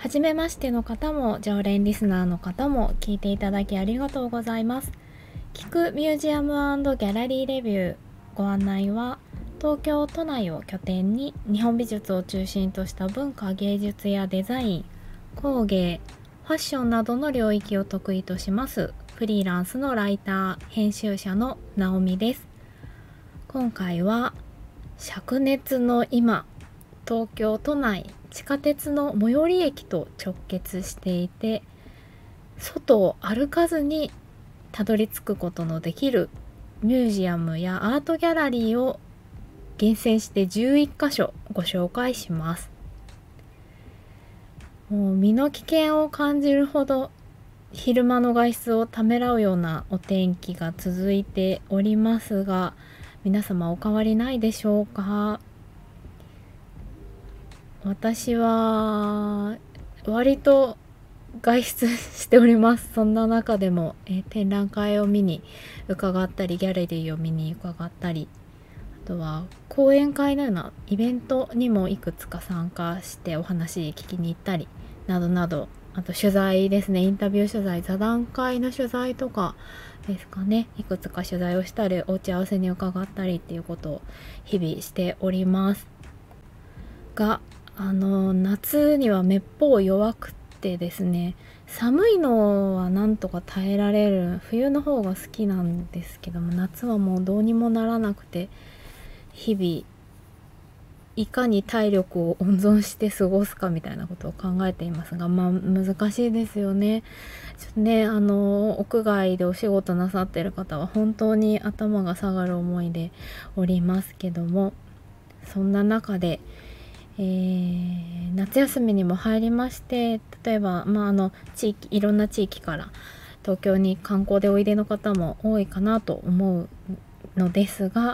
初めましての方も常連リスナーの方も聞いていただきありがとうございます。聞くミュージアム&ギャラリーレビュー。ご案内は東京都内を拠点に日本美術を中心とした文化芸術やデザイン、工芸、ファッションなどの領域を得意としますフリーランスのライター、編集者の直美です。今回は灼熱の今、東京都内地下鉄の最寄り駅と直結していて、外を歩かずにたどり着くことのできるミュージアムやアートギャラリーを厳選して11カ所ご紹介します。もう身の危険を感じるほど昼間の外出をためらうようなお天気が続いておりますが、皆様お変わりないでしょうか？私は割と外出しております。そんな中でも、展覧会を見に伺ったり、ギャラリーを見に伺ったり、あとは講演会のようなイベントにもいくつか参加してお話聞きに行ったりなどなど、あと取材ですね、インタビュー取材、座談会の取材とかですかね、いくつか取材をしたり、お打ち合わせに伺ったりっていうことを日々しておりますが、夏にはめっぽう弱くてですね、寒いのはなんとか耐えられる、冬の方が好きなんですけども、夏はもうどうにもならなくて、日々いかに体力を温存して過ごすかみたいなことを考えていますが、難しいですよね。ちょっとね、屋外でお仕事なさってる方は本当に頭が下がる思いでおりますけども、そんな中で夏休みにも入りまして、例えば、いろんな地域から東京に観光でおいでの方も多いかなと思うのですが、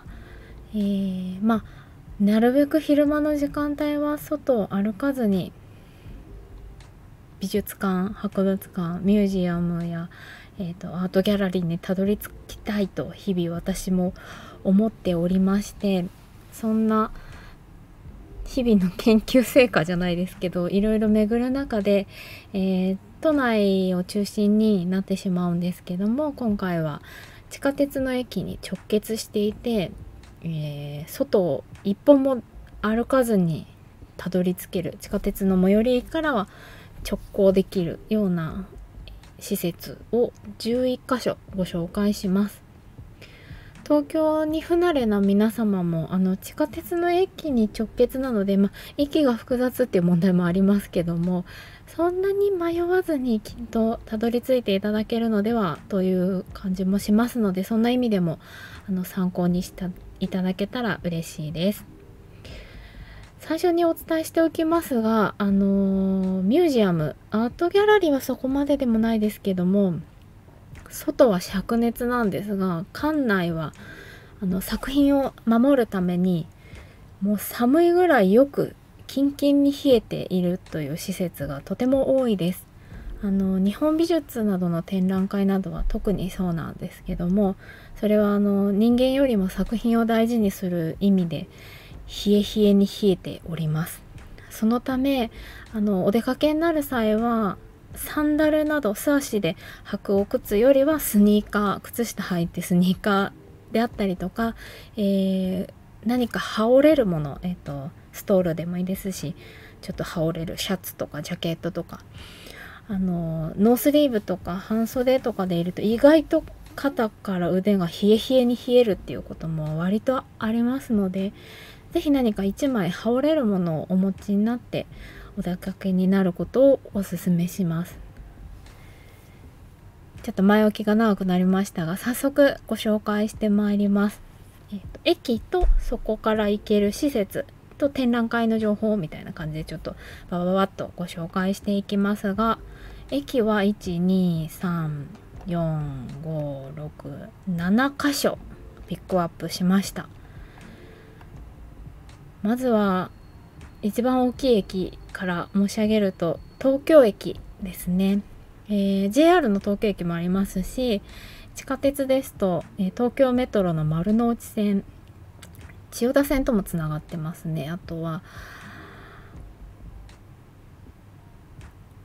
なるべく昼間の時間帯は外を歩かずに美術館、博物館、ミュージアムや、アートギャラリーにたどり着きたいと日々私も思っておりまして、そんな日々の研究成果じゃないですけど、いろいろ巡る中で、都内を中心になってしまうんですけども、今回は地下鉄の駅に直結していて、外を一歩も歩かずにたどり着ける、地下鉄の最寄り駅からは直行できるような施設を11カ所ご紹介します。東京に不慣れな皆様も地下鉄の駅に直結なので、駅が複雑っていう問題もありますけども、そんなに迷わずにきっとたどり着いていただけるのではという感じもしますので、そんな意味でも参考にしていただけたら嬉しいです。最初にお伝えしておきますが、ミュージアム、アートギャラリーはそこまででもないですけども、外は灼熱なんですが、館内は作品を守るためにもう寒いぐらいよくキンキンに冷えているという施設がとても多いです。日本美術などの展覧会などは特にそうなんですけども、それは人間よりも作品を大事にする意味で冷え冷えに冷えております。そのためお出かけになる際はサンダルなど素足で履くお靴よりはスニーカー、靴下履いてスニーカーであったりとか、何か羽織れるもの、ストールでもいいですし、ちょっと羽織れるシャツとかジャケットとか、ノースリーブとか半袖とかでいると意外と肩から腕が冷え冷えに冷えるっていうことも割とありますので、ぜひ何か1枚羽織れるものをお持ちになってお出かけになることをお勧めします。ちょっと前置きが長くなりましたが、早速ご紹介してまいります。駅とそこから行ける施設と展覧会の情報みたいな感じでちょっとバババッとご紹介していきますが、駅は1、2、3、4、5、6、7カ所ピックアップしました。まずは一番大きい駅から申し上げると東京駅ですね。JR の東京駅もありますし、地下鉄ですと、東京メトロの丸ノ内線、千代田線ともつながってますね。あとは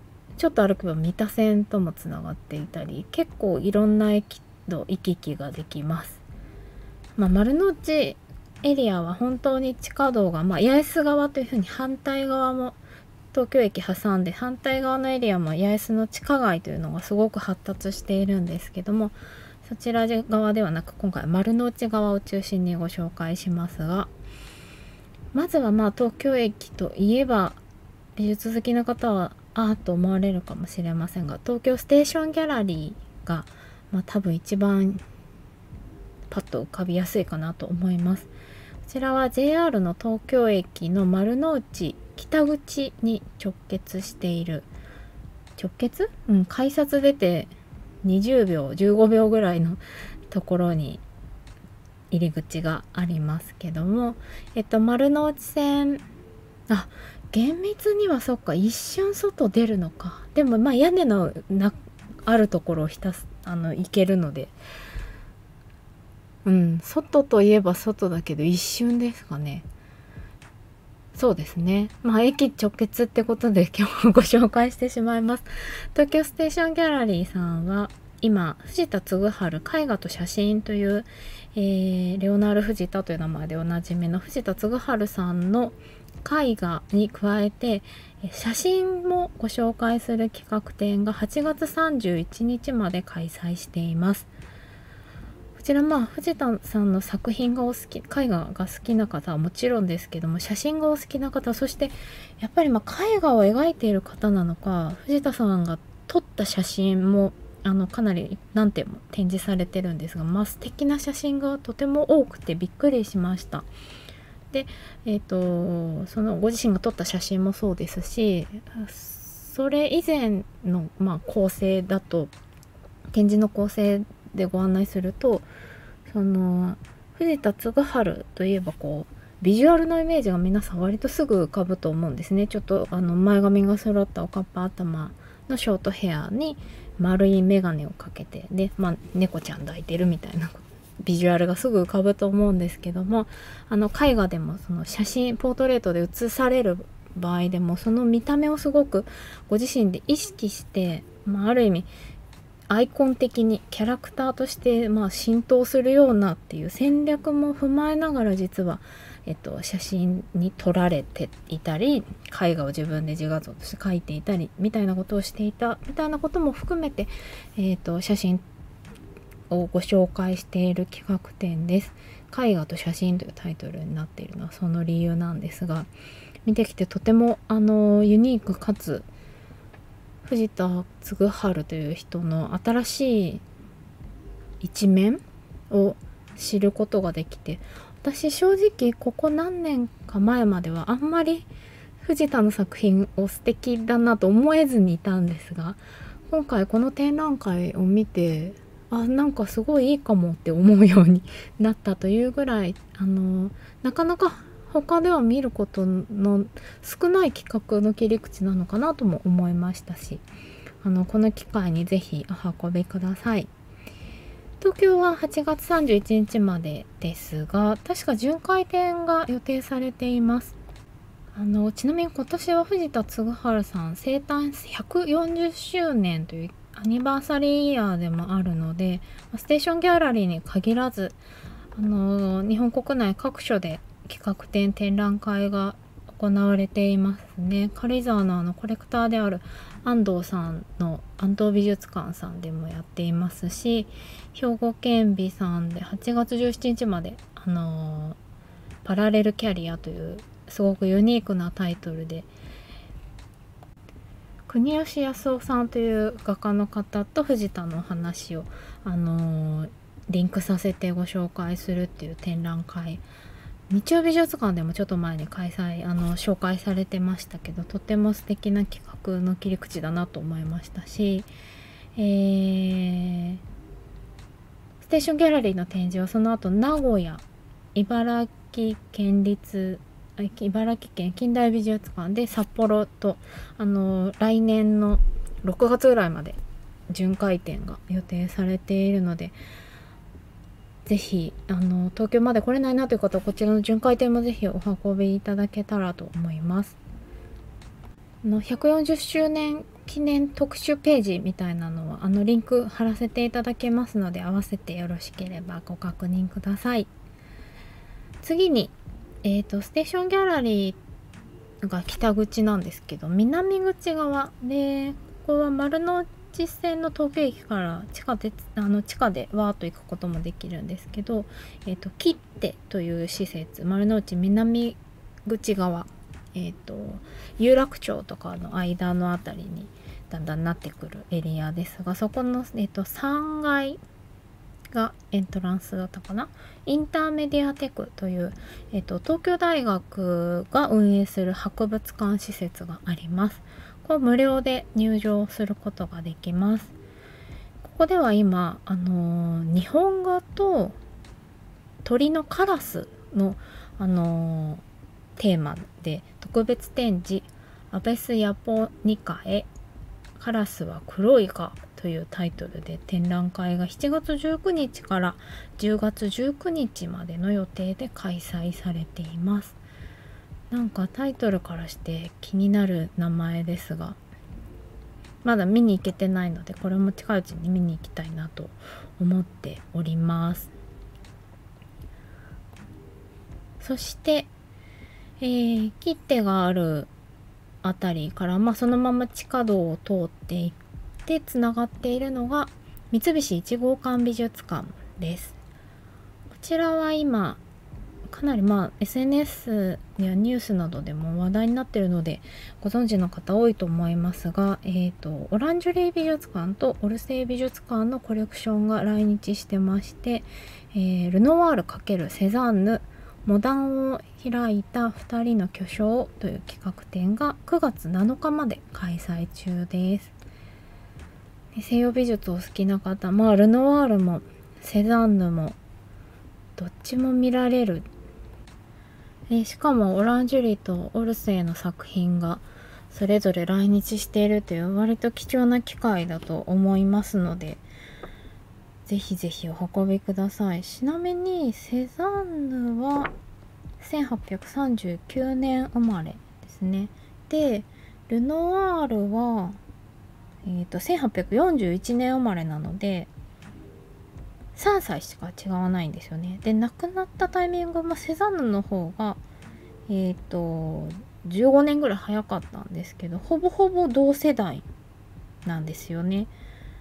ちょっと歩けば三田線ともつながっていたり、結構いろんな駅と行き来ができます。丸の内エリアは本当に地下道が、八重洲側というふうに反対側も東京駅挟んで、反対側のエリアも八重洲の地下街というのがすごく発達しているんですけども、そちら側ではなく今回は丸の内側を中心にご紹介しますが、まずは東京駅といえば美術好きな方はと思われるかもしれませんが、東京ステーションギャラリーが、多分一番パッと浮かびやすいかなと思います。こちらは JR の東京駅の丸の内北口に直結している、改札出て20秒15秒ぐらいのところに入り口がありますけども、丸の内線、厳密には一瞬外出るのか。でも屋根のあるところを行けるので、外といえば外だけど一瞬ですかね。そうですね。駅直結ってことで今日ご紹介してしまいます。東京ステーションギャラリーさんは今、藤田嗣治絵画と写真という、レオナル・藤田という名前でおなじみの藤田嗣治さんの絵画に加えて写真もご紹介する企画展が8月31日まで開催しています。こちら藤田さんの作品がお好き、絵画が好きな方はもちろんですけども、写真がお好きな方、そしてやっぱり絵画を描いている方なのか、藤田さんが撮った写真もかなり何点も展示されてるんですが、素敵な写真がとても多くてびっくりしました。で、そのご自身が撮った写真もそうですし、それ以前の構成だと、展示の構成でご案内すると、藤田嗣治といえばビジュアルのイメージが皆さん割とすぐ浮かぶと思うんですね。ちょっと前髪が揃ったおかっぱ頭のショートヘアに丸い眼鏡をかけて、で、猫ちゃん抱いてるみたいなビジュアルがすぐ浮かぶと思うんですけども、絵画でもその写真ポートレートで写される場合でも、その見た目をすごくご自身で意識して、ある意味アイコン的にキャラクターとして浸透するようなっていう戦略も踏まえながら、実は、写真に撮られていたり、絵画を自分で自画像として描いていたりみたいなことをしていたみたいなことも含めて、写真をご紹介している企画展です。絵画と写真というタイトルになっているのはその理由なんですが、見てきてとてもユニークかつ藤田嗣治という人の新しい一面を知ることができて、私正直ここ何年か前まではあんまり藤田の作品を素敵だなと思えずにいたんですが、今回この展覧会を見てなんかすごいいいかもって思うようになったというぐらい、なかなか他では見ることの少ない企画の切り口なのかなとも思いましたし、この機会にぜひお運びください。東京は8月31日までですが、確か巡回展が予定されています。ちなみに今年は藤田嗣治さん生誕140周年というアニバーサリーイヤーでもあるので、ステーションギャラリーに限らず日本国内各所で企画展展覧会が行われていますね。軽井沢のコレクターである安藤さんの安藤美術館さんでもやっていますし、兵庫県美さんで8月17日までパラレルキャリアというすごくユニークなタイトルで、国吉康夫さんという画家の方と藤田の話をリンクさせてご紹介するっていう展覧会、日曜美術館でもちょっと前に紹介されてましたけど、とても素敵な企画の切り口だなと思いましたし、ステーションギャラリーの展示はその後名古屋、茨城県近代美術館で札幌と来年の6月ぐらいまで巡回展が予定されているので、ぜひ東京まで来れないなという方はこちらの巡回展もぜひお運びいただけたらと思います。 140周年記念特集ページみたいなのはリンク貼らせていただけますので、合わせてよろしければご確認ください。次に、ステーションギャラリーが北口なんですけど、南口側で、ここは丸の内線の東京駅から地下でわーっと行くこともできるんですけど、切手という施設、丸の内南口側、有楽町とかの間のあたりにだんだんなってくるエリアですが、そこの、3階がエントランスだったかな。インターメディアテクという、東京大学が運営する博物館施設があります。これ無料で入場することができます。ここでは今、日本画と鳥のカラスの、テーマで特別展示アベス・ヤポニカエカラスは黒いかというタイトルで展覧会が7月19日から10月19日までの予定で開催されています。なんかタイトルからして気になる名前ですが、まだ見に行けてないので、これも近いうちに見に行きたいなと思っております。そして切手があるあたりから、そのまま地下道を通っていってつながっているのが三菱一号館美術館です。こちらは今かなりSNS やニュースなどでも話題になっているのでご存知の方多いと思いますが、オランジュリー美術館とオルセイ美術館のコレクションが来日してまして、ルノワール×セザンヌモダンを開いた2人の巨匠という企画展が9月7日まで開催中です。西洋美術を好きな方、ルノワールもセザンヌもどっちも見られる。しかもオランジュリーとオルセイの作品がそれぞれ来日しているという割と貴重な機会だと思いますので、ぜひぜひお運びください。ちなみにセザンヌは1839年生まれですね。で、ルノワールは、1841年生まれなので3歳しか違わないんですよね。で、亡くなったタイミングもセザンヌの方が15年ぐらい早かったんですけど、ほぼほぼ同世代なんですよね。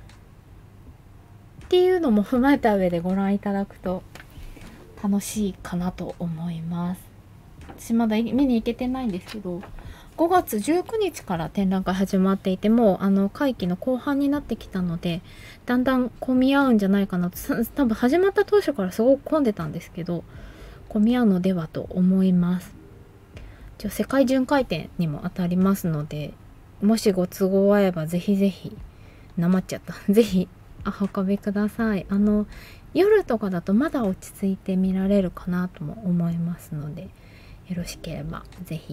っていうのも踏まえた上でご覧いただくと楽しいかなと思います。私まだ見に行けてないんですけど、5月19日から展覧会始まっていて、もう会期の後半になってきたのでだんだん混み合うんじゃないかなと。多分始まった当初からすごく混んでたんですけど、混み合うのではと思います。世界巡回展にも当たりますので、もしご都合合えばぜひぜひなまっちゃったぜひお運びください。夜とかだとまだ落ち着いて見られるかなとも思いますので、よろしければぜひ。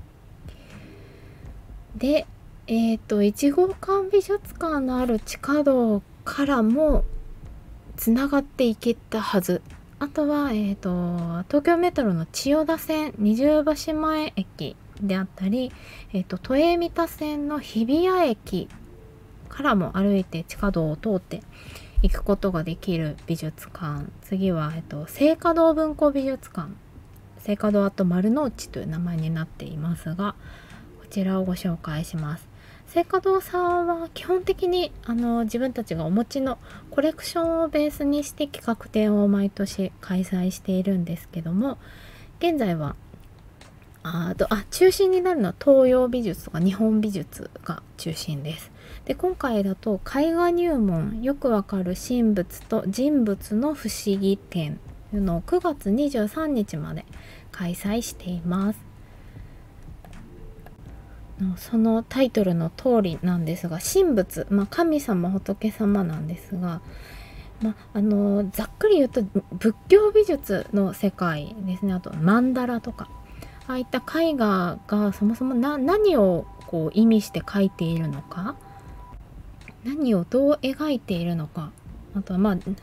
で、1号館美術館のある地下道からもつながっていけたはず。あとは、東京メトロの千代田線二重橋前駅であったり、都営三田線の日比谷駅からも歩いて地下道を通って行くことができる美術館。次は、静嘉堂文庫美術館、静嘉堂丸の内という名前になっていますが、こちらをご紹介します。静嘉堂さんは基本的に自分たちがお持ちのコレクションをベースにして企画展を毎年開催しているんですけども、現在は中心になるのは東洋美術とか日本美術が中心です。で、今回だと絵画入門よくわかる神仏と人物の不思議展というのを9月23日まで開催しています。そのタイトルの通りなんですが、神仏、神様仏様なんですが、ざっくり言うと仏教美術の世界ですね。あと曼荼羅とか、ああいった絵画がそもそも何をこう意味して描いているのか、何をどう描いているのか、あとは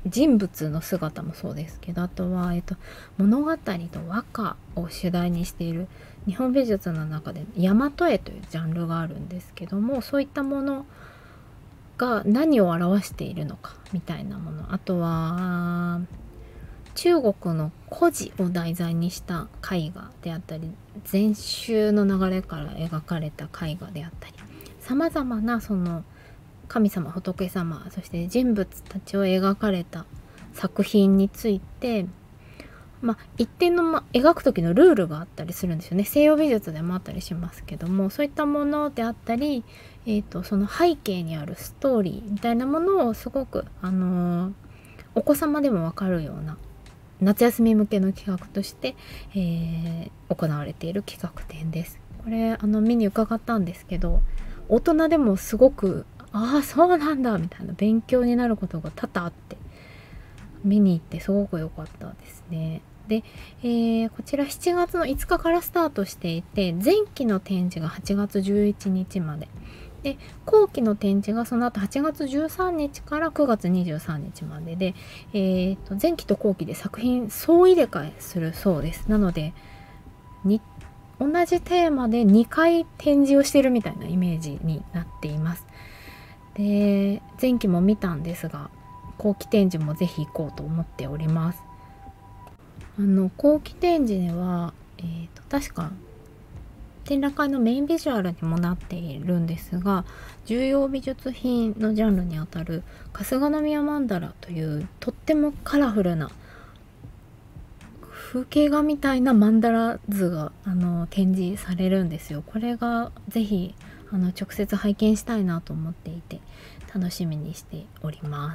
人物の姿もそうですけど、あとは、物語と和歌を主題にしている日本美術の中で大和絵というジャンルがあるんですけども、そういったものが何を表しているのかみたいなもの、あとは中国の故事を題材にした絵画であったり、禅宗の流れから描かれた絵画であったり、さまざまなその神様、仏様、そして人物たちを描かれた作品について、一定の、描く時のルールがあったりするんですよね。西洋美術でもあったりしますけども、そういったものであったり、その背景にあるストーリーみたいなものをすごく、お子様でもわかるような夏休み向けの企画として、行われている企画展です。これ見に伺ったんですけど、大人でもすごくそうなんだみたいな勉強になることが多々あって、見に行ってすごく良かったですね。で、こちら7月の5日からスタートしていて、前期の展示が8月11日までで、後期の展示がその後8月13日から9月23日までで、前期と後期で作品総入れ替えするそうです。なので同じテーマで2回展示をしているみたいなイメージになっています。で、前期も見たんですが、後期展示もぜひ行こうと思っております。後期展示では、確か展覧会のメインビジュアルにもなっているんですが、重要美術品のジャンルにあたる春日宮曼荼羅というとってもカラフルな風景画みたいな曼荼羅図が展示されるんですよ。これがぜひ直接拝見したいなと思っていて楽しみにしております。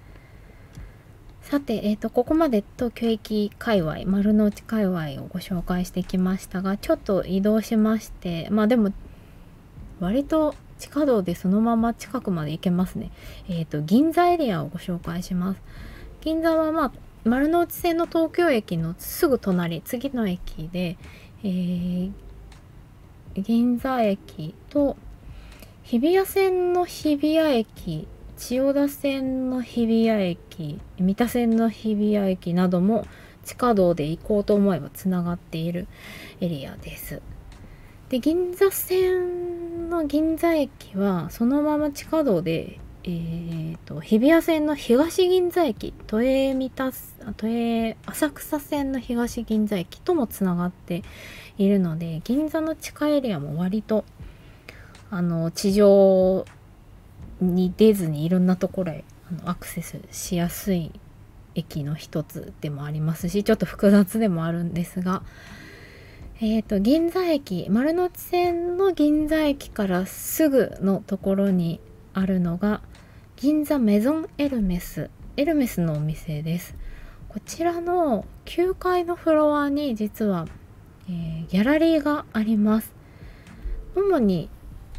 さて、ここまで東京駅界隈、丸の内界隈をご紹介してきましたが、ちょっと移動しまして、でも割と地下道でそのまま近くまで行けますね。銀座エリアをご紹介します。銀座は丸の内線の東京駅のすぐ隣、次の駅で、銀座駅と日比谷線の日比谷駅、千代田線の日比谷駅、三田線の日比谷駅なども地下道で行こうと思えばつながっているエリアです。で、銀座線の銀座駅はそのまま地下道で、日比谷線の東銀座駅、都営浅草線の東銀座駅ともつながっているので、銀座の地下エリアも割と地上に出ずにいろんなところへアクセスしやすい駅の一つでもありますし、ちょっと複雑でもあるんですが、銀座駅、丸の内線の銀座駅からすぐのところにあるのが銀座メゾンエルメスのお店です。こちらの9階のフロアに実は、ギャラリーがあります。主に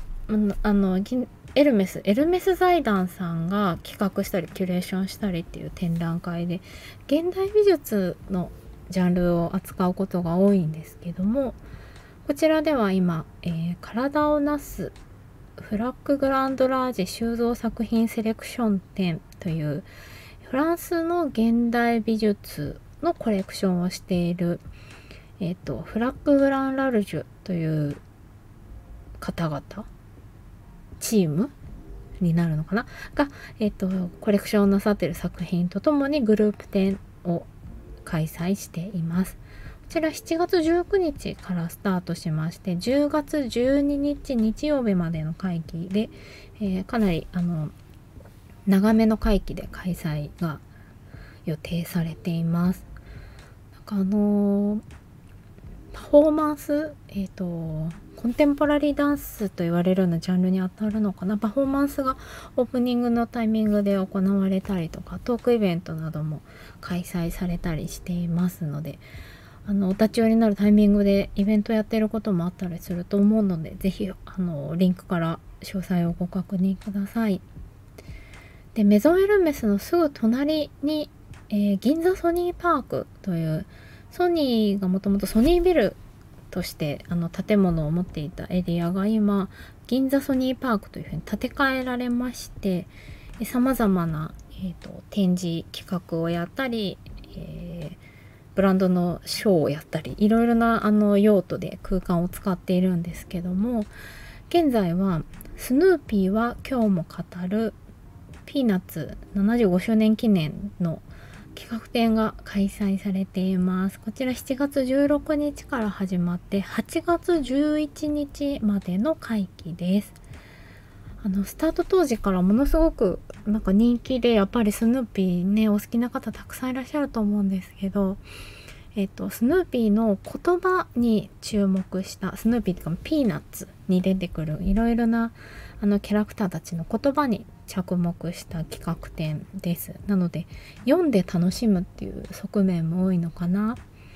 エルメス財団さんが企画したりキュレーションしたりっていう展覧会で、現代美術のジャンルを扱うことが多いんですけども、こちらでは今、体をなすフラッググランドラージ収蔵作品セレクション展というフランスの現代美術のコレクションをしている、フラッググランラルジュという方々チームになるのかなが、コレクションなさっている作品とともにグループ展を開催しています。こちら7月19日からスタートしまして、10月12日日曜日までの会期で、かなり長めの会期で開催が予定されています。パフォーマンス、コンテンポラリーダンスと言われるようなジャンルに当たるのかな。パフォーマンスがオープニングのタイミングで行われたりとか、トークイベントなども開催されたりしていますので、お立ち寄りになるタイミングでイベントやっていることもあったりすると思うので、ぜひリンクから詳細をご確認ください。で、メゾンエルメスのすぐ隣に、銀座ソニーパークというソニーがもともとソニービルとして建物を持っていたエリアが今銀座ソニーパークというふうに建て替えられまして、 さまざまな、展示企画をやったり、ブランドのショーをやったり、いろいろな用途で空間を使っているんですけども、現在はスヌーピーは今日も語るピーナッツ75周年記念の企画展が開催されています。こちら7月16日から始まって8月11日までの会期です。スタート当時からものすごくなんか人気で、やっぱりスヌーピーね、お好きな方たくさんいらっしゃると思うんですけど、スヌーピーの言葉に注目した、スヌーピーというかピーナッツに出てくるいろいろなキャラクターたちの言葉に着目した企画展です。なので読んで楽しむっていう側面も多いのかな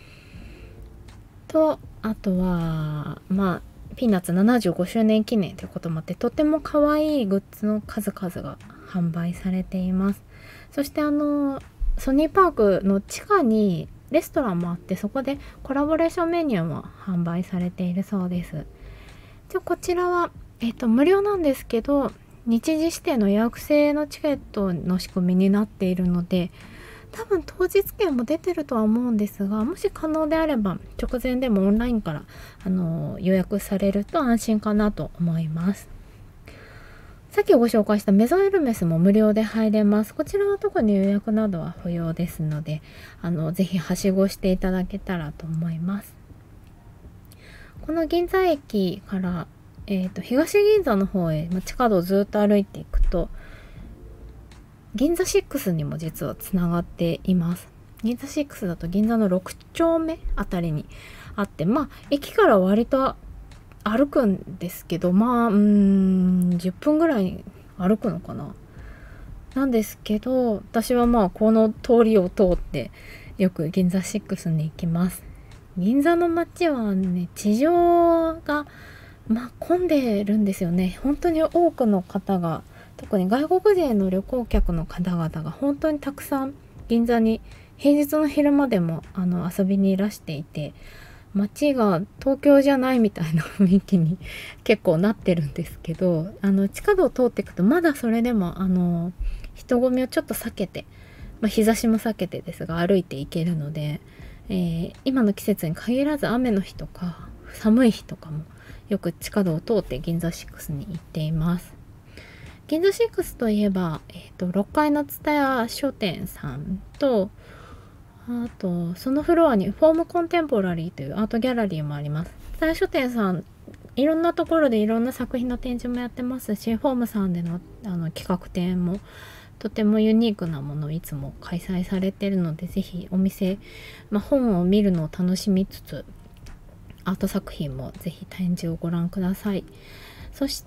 と、あとはピーナッツ75周年記念ということもあって、とても可愛いグッズの数々が販売されています。そしてソニーパークの地下にレストランもあって、そこでコラボレーションメニューも販売されているそうです。こちらは、無料なんですけど、日時指定の予約制のチケットの仕組みになっているので、多分当日券も出てるとは思うんですが、もし可能であれば直前でもオンラインから予約されると安心かなと思います。さっきご紹介したメゾンエルメスも無料で入れます。こちらは特に予約などは不要ですので、ぜひはしごしていただけたらと思います。この銀座駅から、東銀座の方へ地下道をずっと歩いていくと、銀座6にも実はつながっています。銀座6だと銀座の6丁目あたりにあって、駅から割と歩くんですけど、10分ぐらい歩くのかな。なんですけど、私はこの通りを通ってよく銀座6に行きます。銀座の街はね、地上が混んでるんですよね。本当に多くの方が、特に外国人の旅行客の方々が本当にたくさん銀座に平日の昼間でも遊びにいらしていて、街が東京じゃないみたいな雰囲気に結構なってるんですけど、地下道を通っていくとまだそれでも人混みをちょっと避けて、日差しも避けてですが歩いていけるので、今の季節に限らず雨の日とか寒い日とかもよく地下道を通って銀座6に行っています。銀座6といえば、6階の蔦屋書店さんと、あとそのフロアにフォームコンテンポラリーというアートギャラリーもあります。蔦屋書店さん、いろんなところでいろんな作品の展示もやってますし、フォームさんでの企画展もとてもユニークなものをいつも開催されているので、ぜひお店、本を見るのを楽しみつつ、アート作品もぜひ展示をご覧ください。そして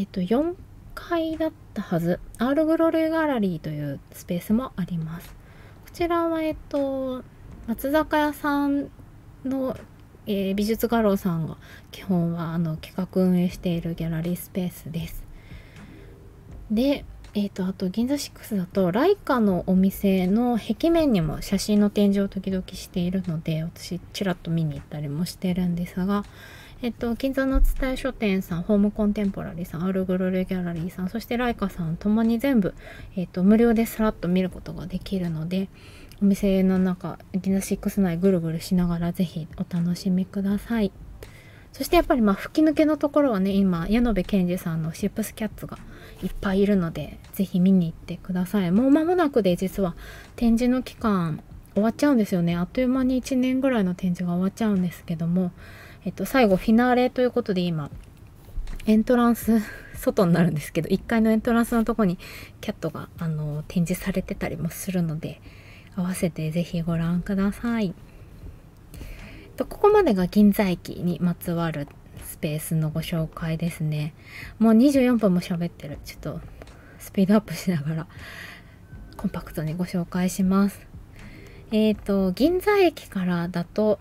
、4階だったはず、アールグロレーギャラリーというスペースもあります。こちらは、松坂屋さんの、美術画廊さんが基本は企画運営しているギャラリースペースです。で、あと銀座6だとライカのお店の壁面にも写真の展示を時々しているので、私ちらっと見に行ったりもしてるんですが、銀座の蔦屋書店さん、ホームコンテンポラリーさん、アールグロレギャラリーさん、そしてライカさんともに全部、無料でさらっと見ることができるので、お店の中、銀座6内ぐるぐるしながらぜひお楽しみください。そしてやっぱり吹き抜けのところはね、今矢野部健二さんのシップスキャッツがいっぱいいるので、ぜひ見に行ってください。もう間もなくで実は展示の期間終わっちゃうんですよね。あっという間に1年ぐらいの展示が終わっちゃうんですけども、最後フィナーレということで、今エントランス外になるんですけど、1階のエントランスのとこにキャットが展示されてたりもするので、合わせてぜひご覧ください。ここまでが銀座駅にまつわるスペースのご紹介ですね。もう24分も喋ってる。ちょっとスピードアップしながらコンパクトにご紹介します。銀座駅からだと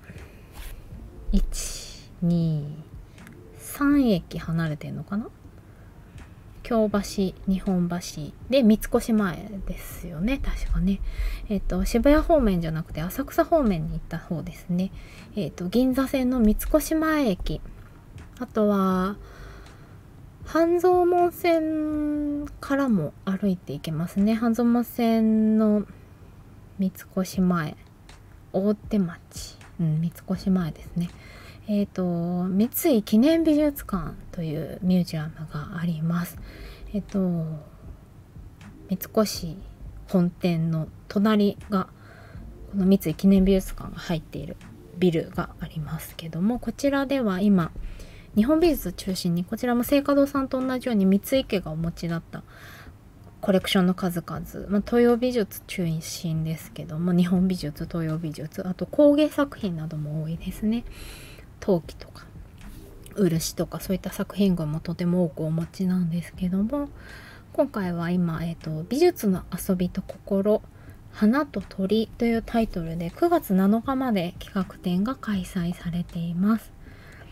1、2、3駅離れてるのかな。京橋、日本橋で三越前ですよね、確かね。渋谷方面じゃなくて浅草方面に行った方ですね。銀座線の三越前駅、あとは半蔵門線からも歩いていけますね。半蔵門線の三越前、大手町、三越前ですね。三井記念美術館というミュージアムがあります。三越本店の隣がこの三井記念美術館が入っているビルがありますけども、こちらでは今日本美術中心に、こちらも青華堂さんと同じように三井家がお持ちだったコレクションの数々、東洋美術中心ですけども、日本美術、東洋美術、あと工芸作品なども多いですね。陶器とか漆とかそういった作品群もとても多くお持ちなんですけども、今回は今、美術の遊びと心、花と鳥というタイトルで9月7日まで企画展が開催されています。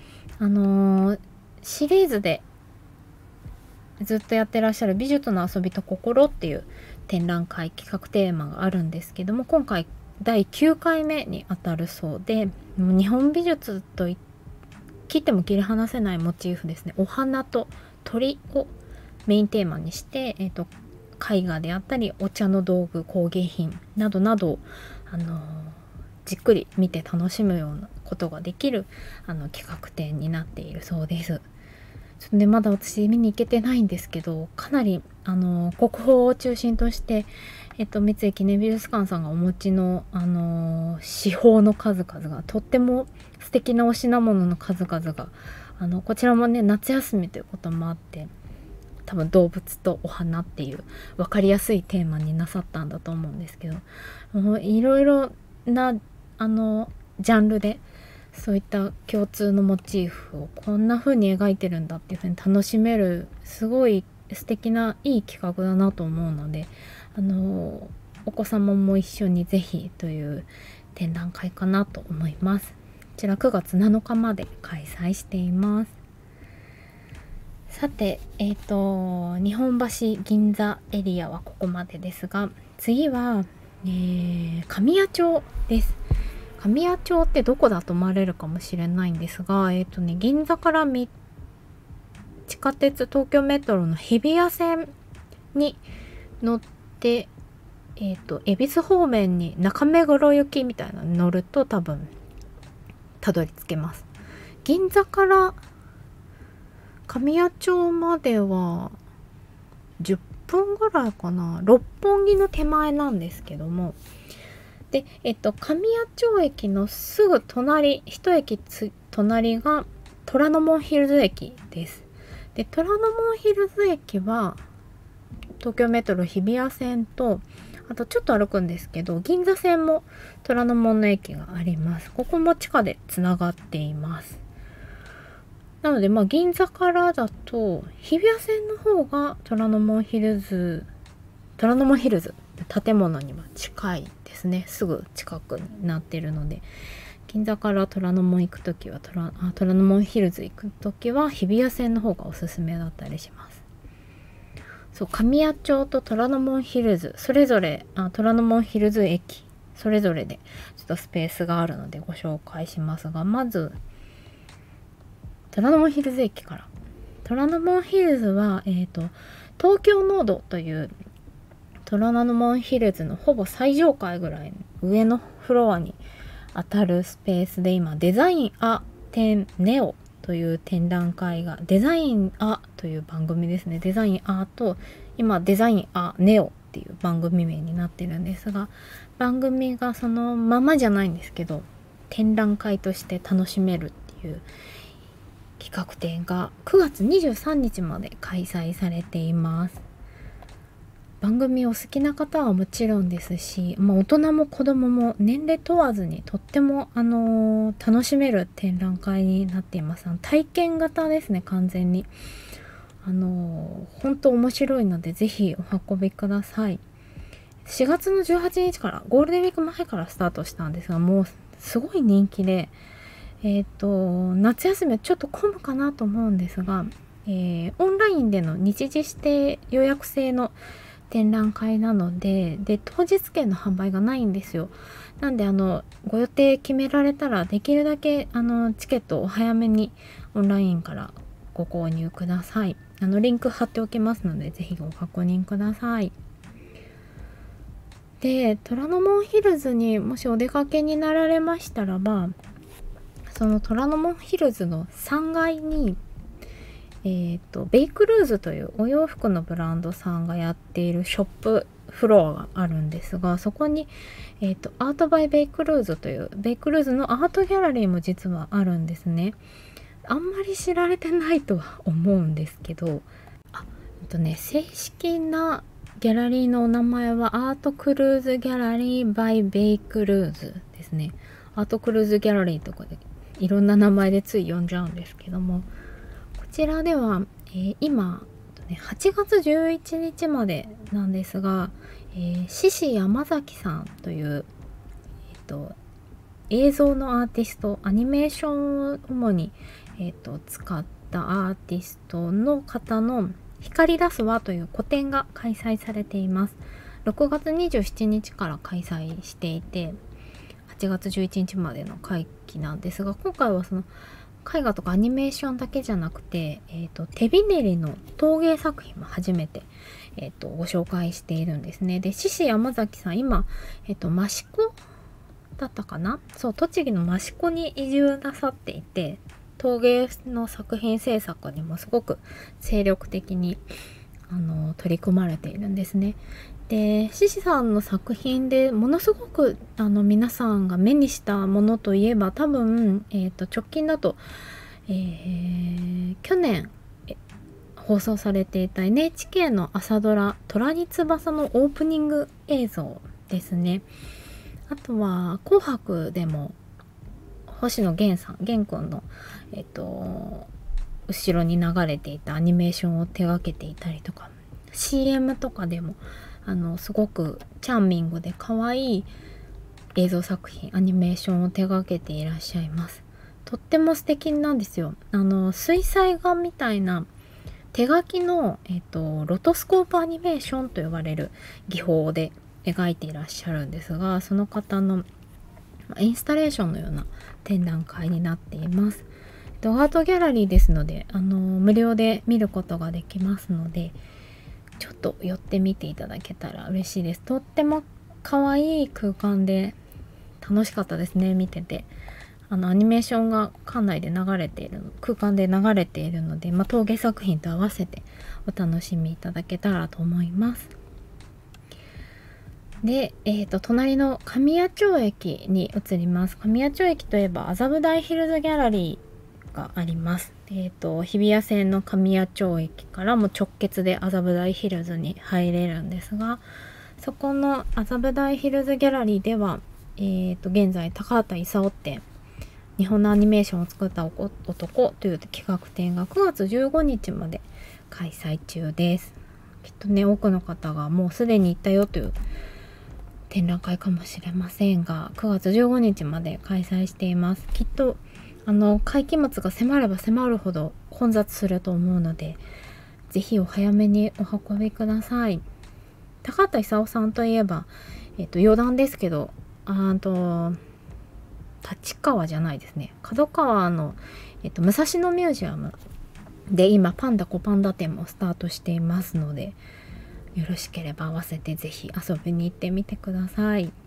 シリーズでずっとやってらっしゃる美術の遊びと心っていう展覧会企画テーマがあるんですけども、今回第9回目にあたるそうで、日本美術と切っても切り離せないモチーフですね。お花と鳥をメインテーマにして、絵画であったりお茶の道具、工芸品などなど、じっくり見て楽しむようなことができる企画展になっているそうです。でまだ私見に行けてないんですけど、かなり国宝を中心として、三井記念美術館さんがお持ちの至宝の数々が、とっても素敵なお品物の数々がこちらもね、夏休みということもあって、多分動物とお花っていう分かりやすいテーマになさったんだと思うんですけど、いろいろなジャンルでそういった共通のモチーフをこんな風に描いてるんだっていう風に楽しめる、すごい素敵ないい企画だなと思うので、お子様も一緒にぜひという展覧会かなと思います。こちら9月7日まで開催しています。さて、日本橋銀座エリアはここまでですが、次は、神谷町です。神谷町ってどこだと思われるかもしれないんですが、銀座から地下鉄東京メトロの日比谷線に乗って、恵比寿方面に中目黒行きみたいなのに乗ると多分たどり着けます。銀座から神谷町までは10分ぐらいかな。六本木の手前なんですけども、で、神谷町駅のすぐ隣、一駅隣が虎ノ門ヒルズ駅です。で、虎ノ門ヒルズ駅は東京メトロ日比谷線と、あとちょっと歩くんですけど、銀座線も虎ノ門の駅があります。ここも地下でつながっています。なので、銀座からだと日比谷線の方が虎ノ門ヒルズ建物には近いですね。すぐ近くになっているので、銀座から虎ノ門行くときは虎ノ門ヒルズ行くときは日比谷線の方がおすすめだったりします。そう、神谷町と虎ノ門ヒルズ、それぞれ虎ノ門ヒルズ駅それぞれでちょっとスペースがあるのでご紹介しますが、まず虎ノ門ヒルズ駅から。虎ノ門ヒルズは、東京ノードという虎ノ門ヒルズのほぼ最上階ぐらい上のフロアに当たるスペースで、今デザインア展ネオという展覧会が、デザインアという番組ですね。デザインアと今デザインアネオっていう番組名になってるんですが、番組がそのままじゃないんですけど、展覧会として楽しめるっていう企画展が9月23日まで開催されています。番組お好きな方はもちろんですし、大人も子供も年齢問わずにとっても、楽しめる展覧会になっています。体験型ですね、完全に。本当面白いのでぜひお運びください。4月の18日からゴールデンウィーク前からスタートしたんですが、もうすごい人気で、夏休みはちょっと混むかなと思うんですが、オンラインでの日時指定予約制の展覧会なので、当日券の販売がないんですよ。なんでご予定決められたらできるだけチケットをお早めにオンラインからご購入ください。 リンク貼っておきますので、ぜひご確認ください。で、虎ノ門ヒルズにもしお出かけになられましたらば、その虎ノ門ヒルズの3階に、ベイクルーズというお洋服のブランドさんがやっているショップフロアがあるんですが、そこに、アートバイベイクルーズというベイクルーズのアートギャラリーも実はあるんですね。あんまり知られてないとは思うんですけど、正式なギャラリーのお名前はアートクルーズギャラリーバイベイクルーズですね。アートクルーズギャラリーとかでいろんな名前でつい呼んじゃうんですけども、こちらでは、今8月11日までなんですが、獅子山崎さんという、映像のアーティスト、アニメーションを主に、使ったアーティストの方の光り出す輪という個展が開催されています。6月27日から開催していて、8月11日までの会期なんですが、今回はその絵画とかアニメーションだけじゃなくて、手びねりの陶芸作品も初めて、ご紹介しているんですね。で、獅子山崎さん、今、益子だったかな？そう、栃木の益子に移住なさっていて、陶芸の作品制作にもすごく精力的に取り組まれているんですね。で、獅子さんの作品でものすごく皆さんが目にしたものといえば、多分、直近だと、去年放送されていた NHK の朝ドラ「虎に翼」のオープニング映像ですね。あとは紅白でも星野源さん、源くんの後ろに流れていたアニメーションを手掛けていたりとか、 CM とかでもすごくチャーミングで可愛い映像作品、アニメーションを手掛けていらっしゃいます。とっても素敵なんですよ。水彩画みたいな手書きの、ロトスコープアニメーションと呼ばれる技法で描いていらっしゃるんですが、その方のインスタレーションのような展覧会になっています。アートギャラリーですので、無料で見ることができますので、ちょっと寄ってみていただけたら嬉しいです。とっても可愛い空間で楽しかったですね、見てて。アニメーションが館内で流れている、空間で流れているので、陶芸作品と合わせてお楽しみいただけたらと思います。で、隣の神谷町駅に移ります。神谷町駅といえば麻布台ヒルズギャラリーがあります。日比谷線の神谷町駅からも直結で麻布台ヒルズに入れるんですが、そこの麻布台ヒルズギャラリーでは、現在高畑勲展、日本のアニメーションを作った男という企画展が9月15日まで開催中です。きっとね、多くの方がもうすでに行ったよという展覧会かもしれませんが、9月15日まで開催しています。きっと会期末が迫れば迫るほど混雑すると思うので、ぜひお早めにお運びください。高畑勲さんといえば、余談ですけど、立川じゃないですね、角川の、武蔵野ミュージアムで今パンダコパンダ展もスタートしていますので、よろしければ合わせてぜひ遊びに行ってみてください。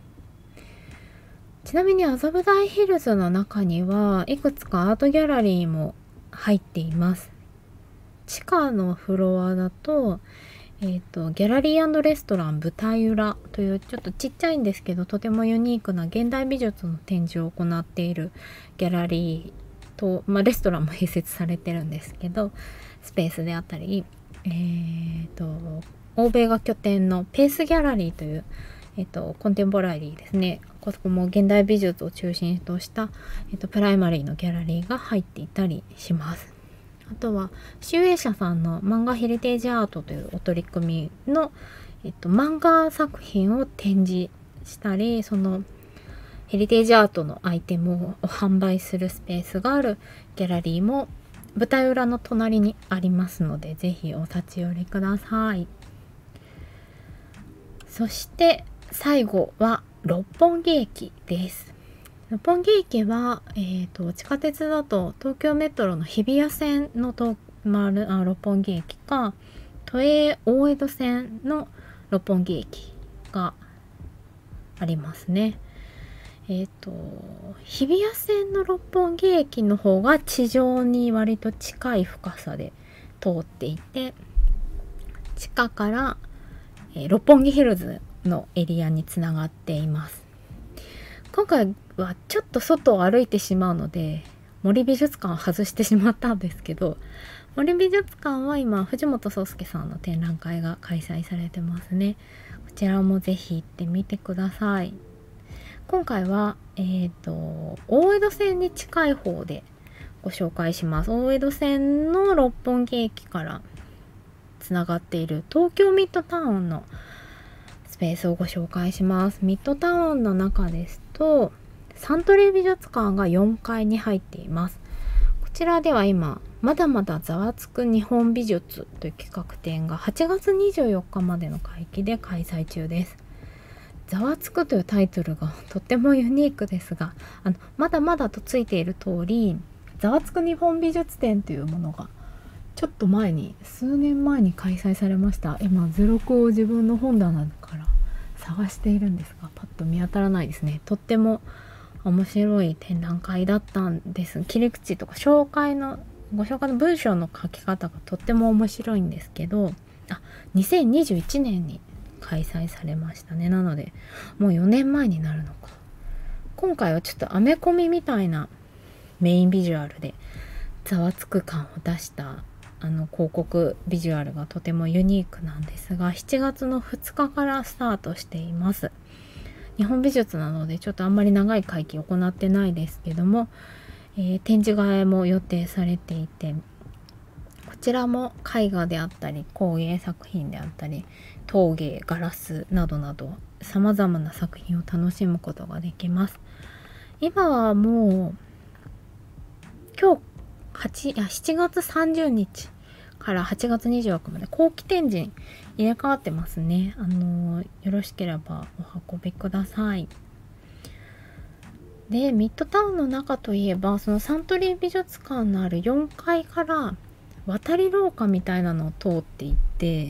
ちなみに麻布台ヒルズの中にはいくつかアートギャラリーも入っています。地下のフロアだと、ギャラリー&レストラン舞台裏というちょっとちっちゃいんですけど、とてもユニークな現代美術の展示を行っているギャラリーと、レストランも併設されてるんですけど、スペースであったり、欧米が拠点のペースギャラリーという、コンテンポラリーですね。ここも現代美術を中心とした、プライマリーのギャラリーが入っていたりします。あとは集英社さんの漫画ヘリテージアートというお取り組みの、漫画作品を展示したり、そのヘリテージアートのアイテムを販売するスペースがあるギャラリーも舞台裏の隣にありますので、ぜひお立ち寄りください。そして最後は六本木駅です。六本木駅は、地下鉄だと東京メトロの日比谷線の六本木駅か都営大江戸線の六本木駅がありますね。日比谷線の六本木駅の方が地上に割と近い深さで通っていて、地下から、六本木ヒルズのエリアにつながっています。今回はちょっと外を歩いてしまうので森美術館を外してしまったんですけど、森美術館は今藤本壮介さんの展覧会が開催されてますね。こちらもぜひ行ってみてください。今回は、大江戸線に近い方でご紹介します。大江戸線の六本木駅からつながっている東京ミッドタウンのスペースをご紹介します。ミッドタウンの中ですとサントリー美術館が4階に入っています。こちらでは今まだまだざわつく日本美術という企画展が8月24日までの会期で開催中です。ざわつくというタイトルがとってもユニークですが、まだまだとついている通り、ざわつく日本美術展というものがちょっと前に、数年前に開催されました。今図録を自分の本棚から探しているんですが、パッと見当たらないですね。とっても面白い展覧会だったんです。切り口とかご紹介の文章の書き方がとっても面白いんですけど、2021年に開催されましたね。なのでもう4年前になるのか。今回はちょっとアメコミみたいなメインビジュアルでざわつく感を出した広告ビジュアルがとてもユニークなんですが、7月の2日からスタートしています。日本美術なのでちょっとあんまり長い会期行ってないですけども、展示会も予定されていて、こちらも絵画であったり工芸作品であったり陶芸、ガラスなどなど様々な作品を楽しむことができます。今はもう今日7月30日から8月24日まで後期展示に入れ替わってますね。よろしければお運びください。で、ミッドタウンの中といえば、そのサントリー美術館のある4階から渡り廊下みたいなのを通っていって、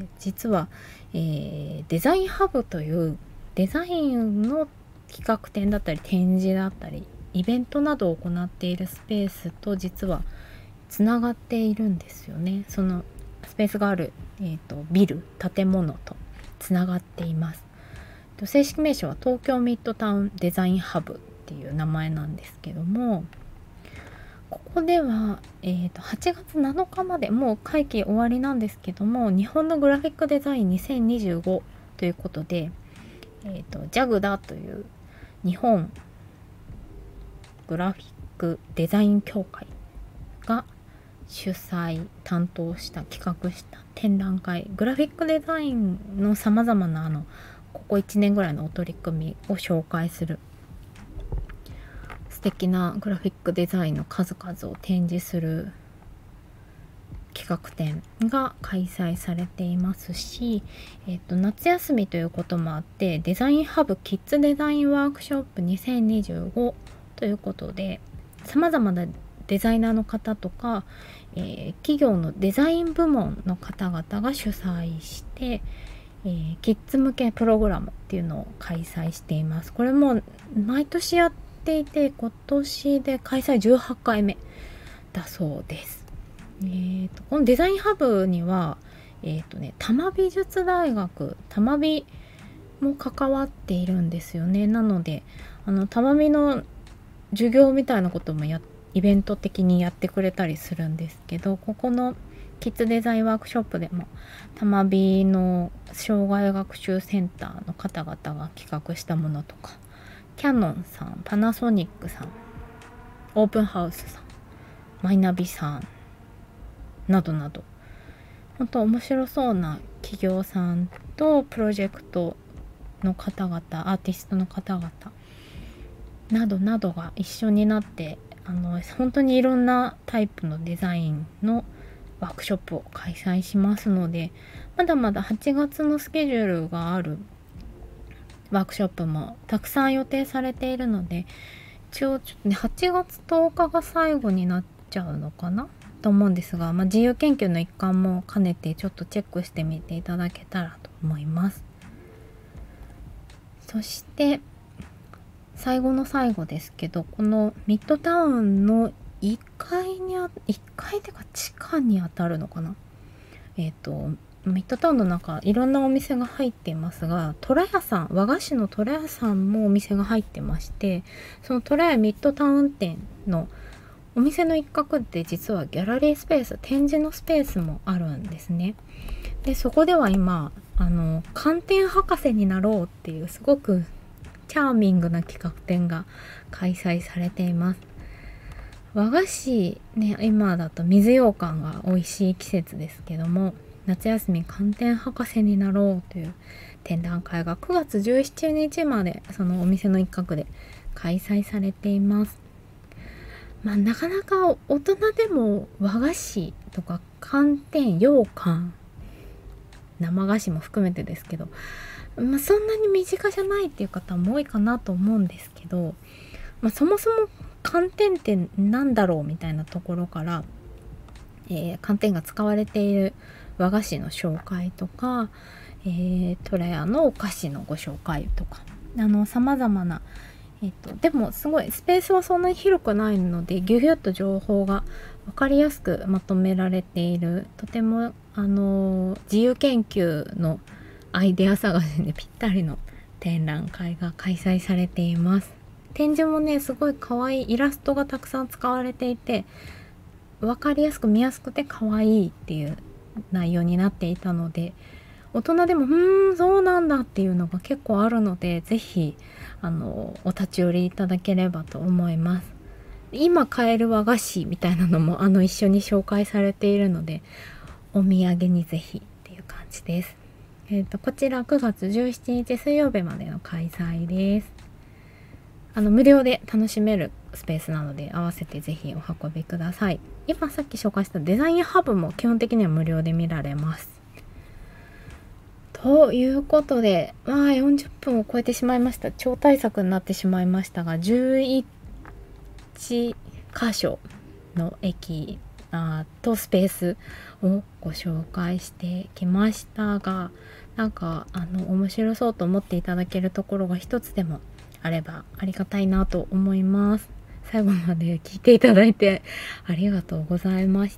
実は、デザインハブというデザインの企画展だったり展示だったりイベントなどを行っているスペースと実はつながっているんですよね。そのスペースがある、ビル建物とつながっています。正式名称は東京ミッドタウンデザインハブっていう名前なんですけども、ここでは、8月7日までもう会期終わりなんですけども、日本のグラフィックデザイン2025ということで、JAGDA という日本グラフィックデザイン協会が主催担当した企画した展覧会、グラフィックデザインのさまざまなここ1年ぐらいのお取り組みを紹介する素敵なグラフィックデザインの数々を展示する企画展が開催されていますし、夏休みということもあってデザインハブキッズデザインワークショップ2025ということで、さまざまなデザイナーの方とか、企業のデザイン部門の方々が主催して、キッズ向けプログラムっていうのを開催しています。これも毎年やっていて、今年で開催18回目だそうです。このデザインハブには多摩美術大学多摩美も関わっているんですよね。なので多摩美の授業みたいなこともイベント的にやってくれたりするんですけど、ここのキッズデザインワークショップでも多摩美の障害学習センターの方々が企画したものとか、キヤノンさん、パナソニックさん、オープンハウスさん、マイナビさんなどなど、本当面白そうな企業さんとプロジェクトの方々、アーティストの方々などなどが一緒になって本当にいろんなタイプのデザインのワークショップを開催しますので、まだまだ8月のスケジュールがあるワークショップもたくさん予定されているので、一応ちょっとね8月10日が最後になっちゃうのかな。 と思うんですが、自由研究の一環も兼ねてちょっとチェックしてみていただけたらと思います。そして最後の最後ですけど、このミッドタウンの1階っていうか地下にあたるのかな、ミッドタウンの中いろんなお店が入っていますが、虎屋さん、和菓子の虎屋さんもお店が入ってまして、その虎屋ミッドタウン店のお店の一角で実はギャラリースペース、展示のスペースもあるんですね。でそこでは今寒天博士になろうっていうすごくチャーミングな企画展が開催されています。和菓子ね、今だと水羊羹が美味しい季節ですけども、夏休み寒天博士になろうという展覧会が9月17日までそのお店の一角で開催されています。なかなか大人でも和菓子とか寒天、羊羹、生菓子も含めてですけど、そんなに身近じゃないっていう方も多いかなと思うんですけど、そもそも寒天ってなんだろうみたいなところから、寒天が使われている和菓子の紹介とか、虎屋のお菓子のご紹介とか、様々な、でもすごいスペースはそんなに広くないのでギュギュッと情報が分かりやすくまとめられている、とても自由研究のアイデア探しにぴったりの展覧会が開催されています。展示もね、すごい可愛いイラストがたくさん使われていて、分かりやすく見やすくて可愛いっていう内容になっていたので、大人でもそうなんだっていうのが結構あるので、ぜひお立ち寄りいただければと思います。今買える和菓子みたいなのも一緒に紹介されているので、お土産にぜひっていう感じです。こちら9月17日水曜日までの開催です。無料で楽しめるスペースなので、合わせてぜひお運びください。今さっき紹介したデザインハブも基本的には無料で見られます。ということで、40分を超えてしまいました。超大作になってしまいましたが、11箇所の駅とスペースをご紹介してきましたが、面白そうと思っていただけるところが一つでもあればありがたいなと思います。最後まで聞いていただいてありがとうございました。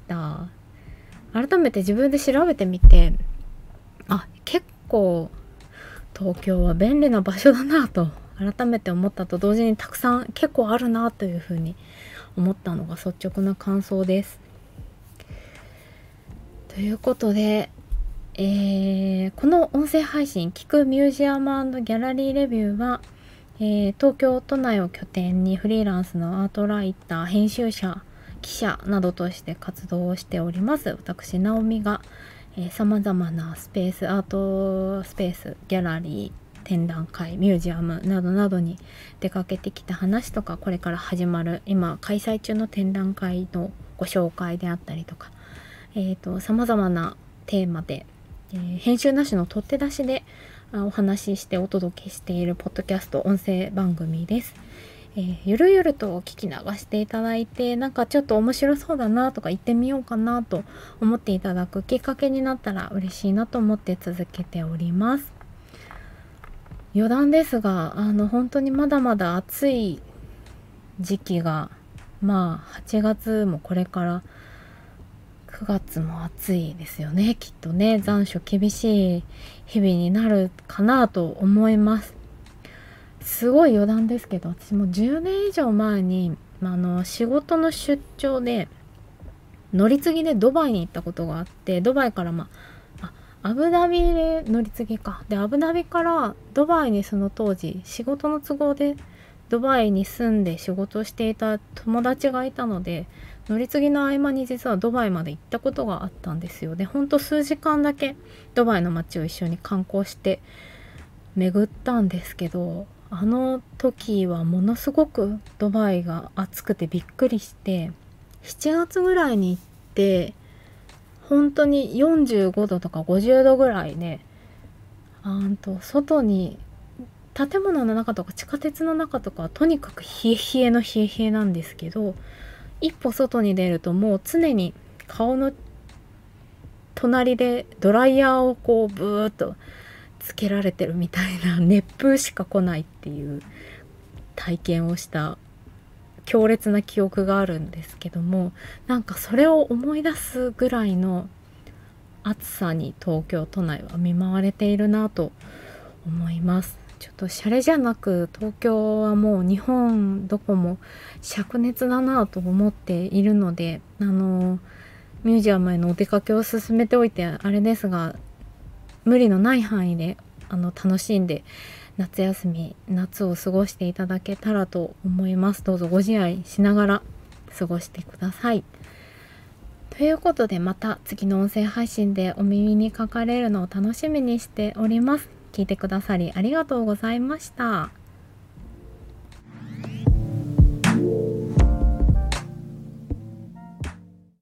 改めて自分で調べてみて、結構東京は便利な場所だなと改めて思ったと同時に、たくさん結構あるなというふうに思ったのが率直な感想です。ということで、この音声配信聞くミュージアム&ギャラリーレビューは、東京都内を拠点にフリーランスのアートライター、編集者、記者などとして活動をしております私直美が、様々なスペース、アートスペース、ギャラリー、展覧会、ミュージアムなどなどに出かけてきた話とか、これから始まる今開催中の展覧会のご紹介であったりとか、様々なテーマで、編集なしの取って出しでお話ししてお届けしているポッドキャスト音声番組です。ゆるゆると聞き流していただいて、ちょっと面白そうだなとか行ってみようかなと思っていただくきっかけになったら嬉しいなと思って続けております。余談ですが、本当にまだまだ暑い時期が、8月もこれから9月も暑いですよね。きっとね、残暑厳しい日々になるかなと思います。すごい余談ですけど、私も10年以上前に、仕事の出張で乗り継ぎでドバイに行ったことがあって、ドバイからアブダビで乗り継ぎか。で、アブダビからドバイにその当時、仕事の都合でドバイに住んで仕事をしていた友達がいたので、乗り継ぎの合間に実はドバイまで行ったことがあったんですよ。で、ほんと数時間だけドバイの街を一緒に観光して巡ったんですけど、あの時はものすごくドバイが暑くてびっくりして、7月ぐらいに行って本当に45度とか50度ぐらいで、外に建物の中とか地下鉄の中とかはとにかく冷え冷えの冷え冷えなんですけど、一歩外に出るともう常に顔の隣でドライヤーをこうブーっとつけられてるみたいな、熱風しか来ないっていう体験をした強烈な記憶があるんですけども、なんかそれを思い出すぐらいの暑さに東京都内は見舞われているなと思います。ちょっとシャレじゃなく東京はもう日本どこも灼熱だなと思っているので、ミュージアムへのお出かけを進めておいてあれですが、無理のない範囲で楽しんで夏休み夏を過ごしていただけたらと思います。どうぞご自愛しながら過ごしてください。ということで、また次の音声配信でお耳にかかれるのを楽しみにしております。聞いてくださりありがとうございました。